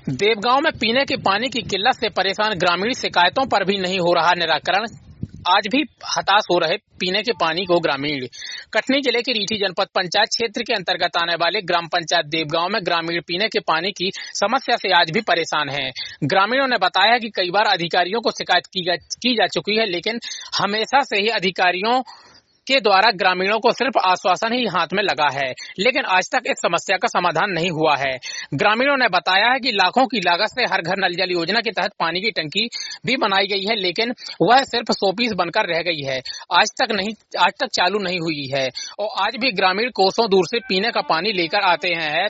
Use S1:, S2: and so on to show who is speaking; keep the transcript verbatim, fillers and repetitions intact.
S1: देवगांव में पीने के पानी की किल्लत से परेशान ग्रामीण शिकायतों पर भी नहीं हो रहा निराकरण। आज भी हताश हो रहे पीने के पानी को ग्रामीण। कटनी जिले के रीठी जनपद पंचायत क्षेत्र के अंतर्गत आने वाले ग्राम पंचायत देवगांव में ग्रामीण पीने के पानी की समस्या से आज भी परेशान हैं। ग्रामीणों ने बताया कि कई बार अधिकारियों को शिकायत की, की जा चुकी है, लेकिन हमेशा से ही अधिकारियों के द्वारा ग्रामीणों को सिर्फ आश्वासन ही हाथ में लगा है, लेकिन आज तक इस समस्या का समाधान नहीं हुआ है। ग्रामीणों ने बताया है कि लाखों की लागत से हर घर नल जल योजना के तहत पानी की टंकी भी बनाई गई है, लेकिन वह सिर्फ सौ पीस बनकर रह गई है। आज तक नहीं आज तक चालू नहीं हुई है और आज भी ग्रामीण कोसों दूर से पीने का पानी लेकर आते हैं